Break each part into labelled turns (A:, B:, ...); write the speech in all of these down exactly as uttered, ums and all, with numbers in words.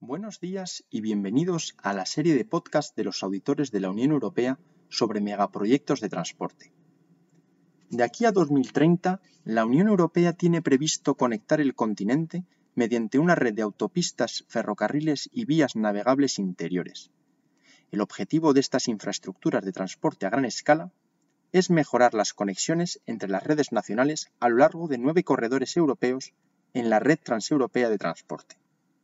A: Buenos días y bienvenidos a la serie de podcast de los auditores de la Unión Europea sobre megaproyectos de transporte. De aquí a dos mil treinta, la Unión Europea tiene previsto conectar el continente mediante una red de autopistas, ferrocarriles y vías navegables interiores. El objetivo de estas infraestructuras de transporte a gran escala es mejorar las conexiones entre las redes nacionales a lo largo de nueve corredores europeos en la red transeuropea de transporte.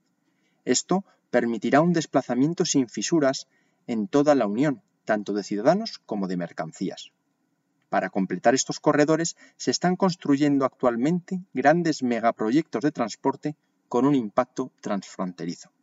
A: Esto permitirá un desplazamiento sin fisuras en toda la Unión, tanto de ciudadanos como de mercancías. Para completar estos corredores se están construyendo actualmente grandes megaproyectos de transporte con un impacto transfronterizo.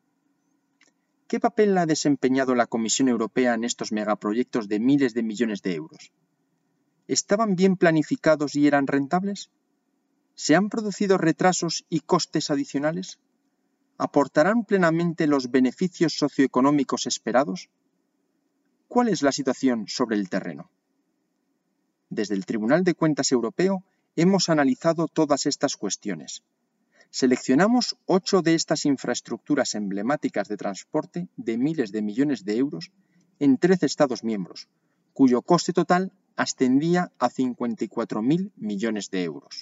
A: ¿Qué papel ha desempeñado la Comisión Europea en estos megaproyectos de miles de millones de euros? ¿Estaban bien planificados y eran rentables? ¿Se han producido retrasos y costes adicionales? ¿Aportarán plenamente los beneficios socioeconómicos esperados? ¿Cuál es la situación sobre el terreno? Desde el Tribunal de Cuentas Europeo hemos analizado todas estas cuestiones. Seleccionamos ocho de estas infraestructuras emblemáticas de transporte de miles de millones de euros en trece Estados miembros, cuyo coste total ascendía a cincuenta y cuatro mil millones de euros.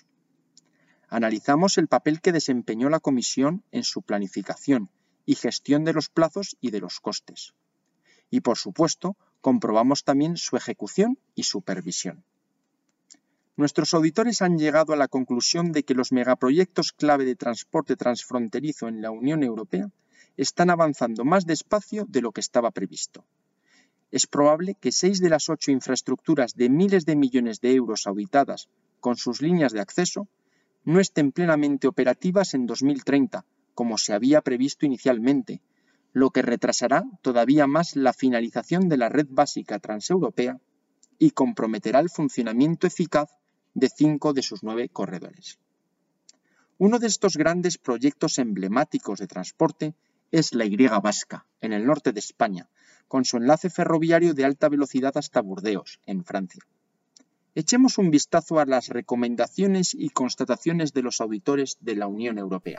A: Analizamos el papel que desempeñó la Comisión en su planificación y gestión de los plazos y de los costes. Y, por supuesto, comprobamos también su ejecución y supervisión. Nuestros auditores han llegado a la conclusión de que los megaproyectos clave de transporte transfronterizo en la Unión Europea están avanzando más despacio de lo que estaba previsto. Es probable que seis de las ocho infraestructuras de miles de millones de euros auditadas con sus líneas de acceso no estén plenamente operativas en dos mil treinta, como se había previsto inicialmente, lo que retrasará todavía más la finalización de la red básica transeuropea y comprometerá el funcionamiento eficaz de cinco de sus nueve corredores. Uno de estos grandes proyectos emblemáticos de transporte es la Y Vasca, en el norte de España, con su enlace ferroviario de alta velocidad hasta Burdeos, en Francia. Echemos un vistazo a las recomendaciones y constataciones de los auditores de la Unión Europea.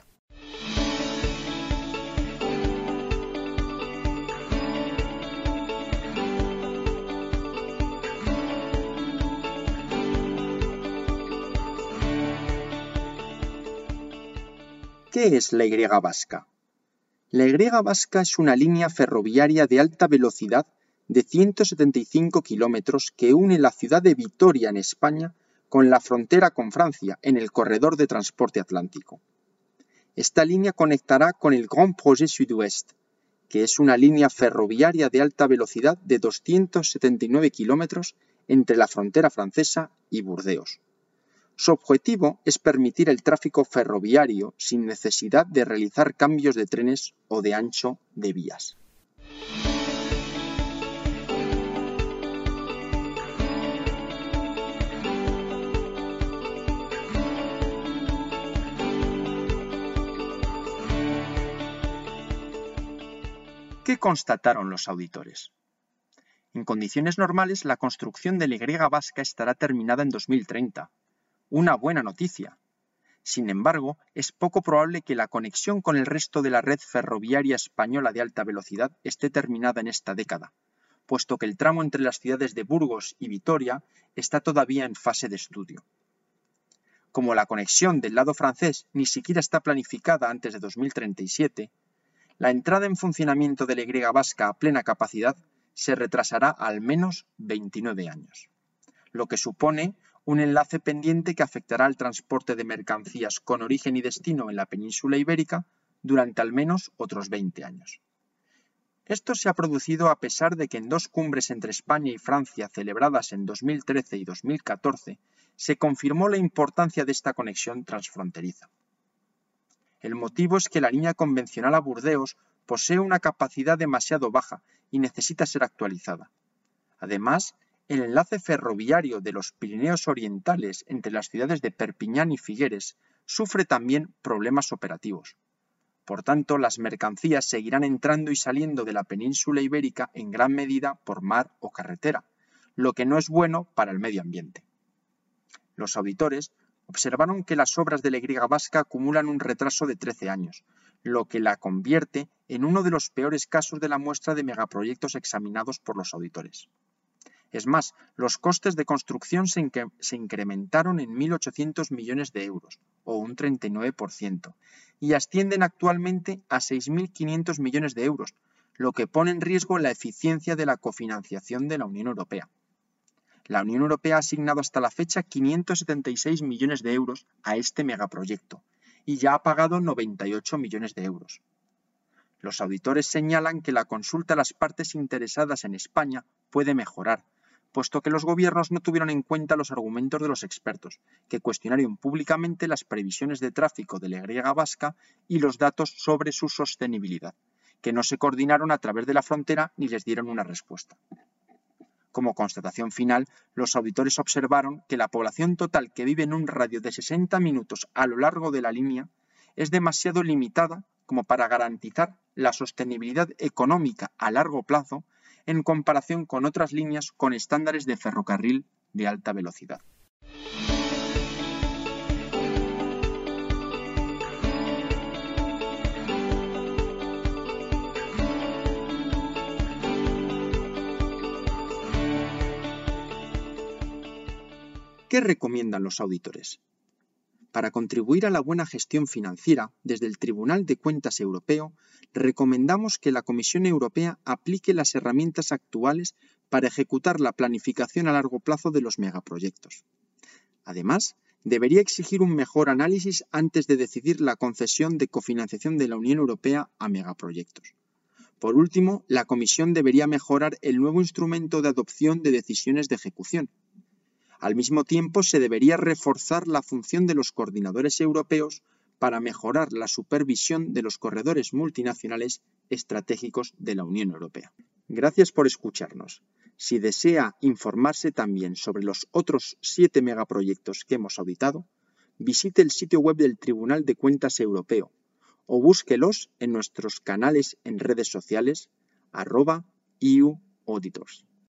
A: ¿Qué es la Y Vasca? La Y Vasca es una línea ferroviaria de alta velocidad de ciento setenta y cinco kilómetros que une la ciudad de Vitoria, en España, con la frontera con Francia, en el corredor de transporte atlántico. Esta línea conectará con el Grand Projet Sud-Ouest, que es una línea ferroviaria de alta velocidad de doscientos setenta y nueve kilómetros entre la frontera francesa y Burdeos. Su objetivo es permitir el tráfico ferroviario sin necesidad de realizar cambios de trenes o de ancho de vías. ¿Qué constataron los auditores? En condiciones normales, la construcción de la Y Vasca estará terminada en dos mil treinta. Una buena noticia. Sin embargo, es poco probable que la conexión con el resto de la red ferroviaria española de alta velocidad esté terminada en esta década, puesto que el tramo entre las ciudades de Burgos y Vitoria está todavía en fase de estudio. Como la conexión del lado francés ni siquiera está planificada antes de dos mil treinta y siete, la entrada en funcionamiento de la Y Vasca a plena capacidad se retrasará al menos veintinueve años, lo que supone un enlace pendiente que afectará al transporte de mercancías con origen y destino en la península ibérica durante al menos otros veinte años. Esto se ha producido a pesar de que en dos cumbres entre España y Francia celebradas en dos mil trece y dos mil catorce se confirmó la importancia de esta conexión transfronteriza. El motivo es que la línea convencional a Burdeos posee una capacidad demasiado baja y necesita ser actualizada. Además, el enlace ferroviario de los Pirineos Orientales entre las ciudades de Perpiñán y Figueres sufre también problemas operativos. Por tanto, las mercancías seguirán entrando y saliendo de la península ibérica en gran medida por mar o carretera, lo que no es bueno para el medio ambiente. Los auditores observaron que las obras de la Y Vasca acumulan un retraso de trece años, lo que la convierte en uno de los peores casos de la muestra de megaproyectos examinados por los auditores. Es más, los costes de construcción se, incre- se incrementaron en mil ochocientos millones de euros, o un treinta y nueve por ciento, y ascienden actualmente a seis mil quinientos millones de euros, lo que pone en riesgo la eficiencia de la cofinanciación de la Unión Europea. La Unión Europea ha asignado hasta la fecha quinientos setenta y seis millones de euros a este megaproyecto, y ya ha pagado noventa y ocho millones de euros. Los auditores señalan que la consulta a las partes interesadas en España puede mejorar, puesto que los gobiernos no tuvieron en cuenta los argumentos de los expertos, que cuestionaron públicamente las previsiones de tráfico de la Y vasca y los datos sobre su sostenibilidad, que no se coordinaron a través de la frontera ni les dieron una respuesta. Como constatación final, los auditores observaron que la población total que vive en un radio de sesenta minutos a lo largo de la línea es demasiado limitada como para garantizar la sostenibilidad económica a largo plazo en comparación con otras líneas con estándares de ferrocarril de alta velocidad. ¿Qué recomiendan los auditores? Para contribuir a la buena gestión financiera, desde el Tribunal de Cuentas Europeo, recomendamos que la Comisión Europea aplique las herramientas actuales para ejecutar la planificación a largo plazo de los megaproyectos. Además, debería exigir un mejor análisis antes de decidir la concesión de cofinanciación de la Unión Europea a megaproyectos. Por último, la Comisión debería mejorar el nuevo instrumento de adopción de decisiones de ejecución. Al mismo tiempo, se debería reforzar la función de los coordinadores europeos para mejorar la supervisión de los corredores multinacionales estratégicos de la Unión Europea. Gracias por escucharnos. Si desea informarse también sobre los otros siete megaproyectos que hemos auditado, visite el sitio web del Tribunal de Cuentas Europeo o búsquelos en nuestros canales en redes sociales arroba E U Auditors.